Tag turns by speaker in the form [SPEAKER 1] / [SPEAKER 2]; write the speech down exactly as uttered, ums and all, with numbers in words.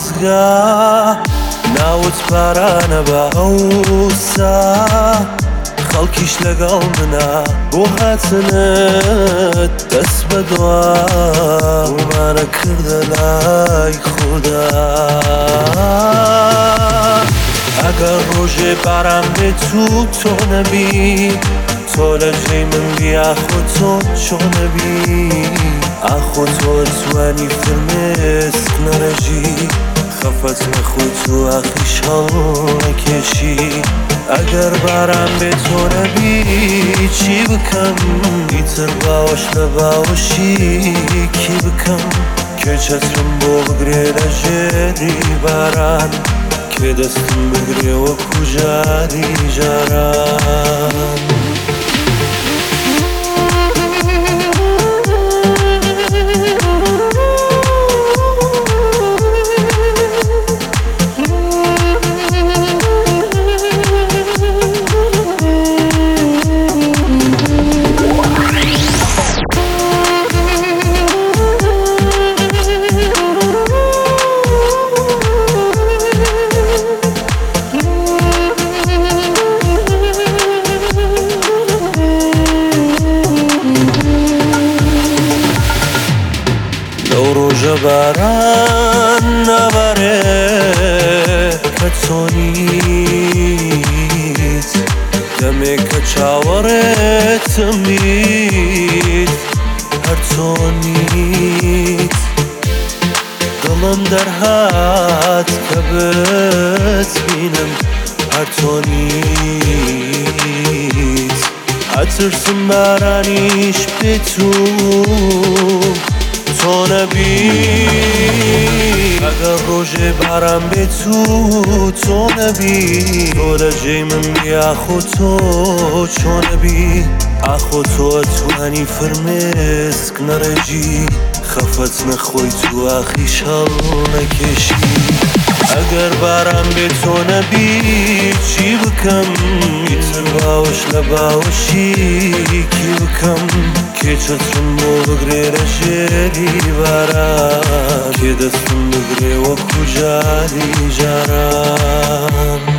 [SPEAKER 1] خۆزگا ناوت پارانە بە ئەوسا خەڵکیش لەگەڵ منە بۆ هاتنت دەست بە دوا ومانە کردە لای خوددا ئەگەر ڕۆژێ باران بێت و تۆ نەبی تۆ لە جێی من بی ئاخۆ تۆ چۆنەبی ئاخۆ تۆ توانی فرمێسک نەڕێژی خەفەت نەخۆی تو ئاخیش هەڵ نەکێشی ئەگەر باران بێت تۆ نەبی چی بکەم ئیتر باوەش لە باوەشی کی بکەم کێ چەترم بۆ بگرێ لە ژێری باران کێ دەستم بگرێ وەکو جاری جاران ڕۆژە باران نەبارێ کە تۆ نیت دەمێک کە چاوەڕێتم بیت هەر تۆ نیت دڵم دەرهات کە بتبینم هەر تۆ نیت ئەترسم بارانیش بێت و تۆ نەبی ئەگەر ڕۆژێ باران بێت و تۆ نەبی تۆ لە جێی من بی ئاخۆ تۆ چۆنەبی ئاخۆ تۆ ئەتوانی فرمێسک نەڕێژی خەفەت نەخۆی تو ئاخیش هەڵ نەکێشی ئەگەر باران بێت تۆ نەبی چی بکەم ئیتر باوەش لە باوەشی کی بکەم کێ چەترم بۆ بگرێ لە ژێری باران کێ دەستم بگرێ وەکو جاری جاران